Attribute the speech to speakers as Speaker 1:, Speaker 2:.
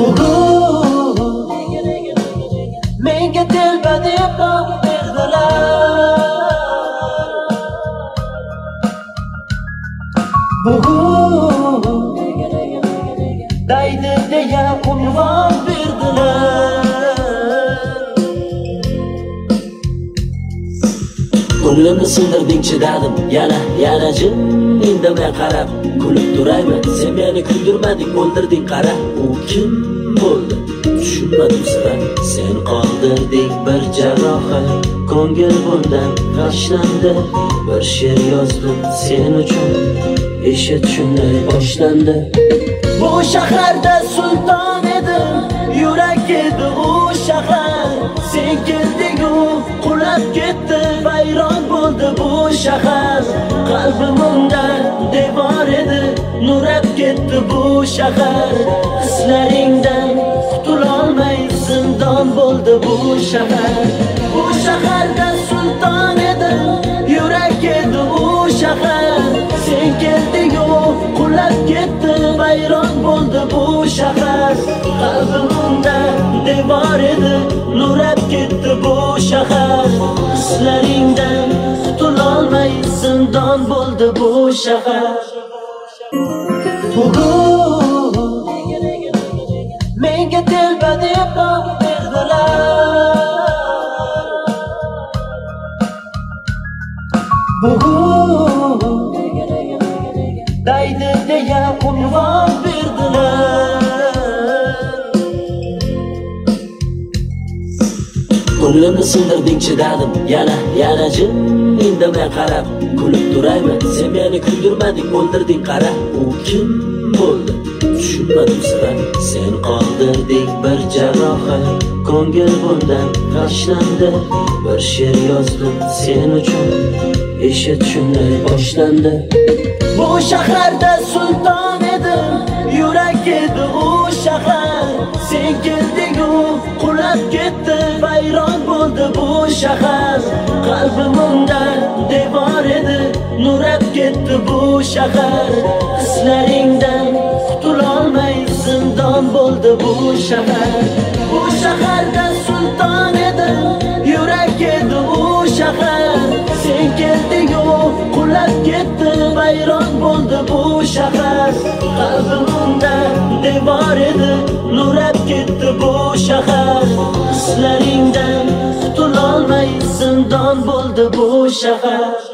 Speaker 1: Bugun menga telba deb nom berdilar. Bugun daydi deya unvon berdilar. Ko'nglimni sindirding, chidadim yana jim indamay qarab kulib turayman. Sen meni kuldirmading, o'ldirding qara. U kim bo'ldi tushunmadim sira. Sen qoldirding bir jarohat, ko'ngil bundan g'ashlandi. Bir she'r yozdim sen uchun, eshit shunday boshlandi. Bu shaharda sulton edim, yurak edi u shahar. Sen kelding-u qulab ketdi, vayron bo'ldi bu shahar. Qalbim unda devor edi, nurab ketdi bu shahar. Hislaringdan qutulolmay zindon bo'ldi bu shahar. Bu shaharda sulton edim, yurak edi u shahar. Sen kelding-u qulab ketdi, vayron bo'ldi bu shahar. Qalbim unda devor edi, nurab ketdi bu shahar. Hislaringdan qutulolmay zindon bo'ldi bu shahar. Bugun menga telba deb nom berdilar. Bugun daydi deya unvon berdilar. Ko'nglimni sindirding, chidadim yana jim indamay qarab kulib turayman. Sen meni kuldirmading, o'ldirding qara. U kim bo'ldi tushunmadim sira. Sen qoldirding bir jarohat, ko'ngil bundan g'ashlandi. Bir she'r yozdim sen uchun, eshit shunday boshlandi. Bu shaharda sulton edim, yurak edi u shahar. Sen kelding-u qulab ketdi, vayron bo'ldi bu shahar. Qalbim unda devor edi, nurab ketdi bu shahar. Hislaringdan qutulolmay zindon bo'ldi bu shahar. Bu shaharda sulton edim, yurak edi u shahar. Sen kelding-u qulab ketdi, vayron bo'ldi bu shahar. Qalbim unda devor edi, nurab ketdi bu shahar. Hislaringdan qutulolmay zindon bo'ldi bu shahar.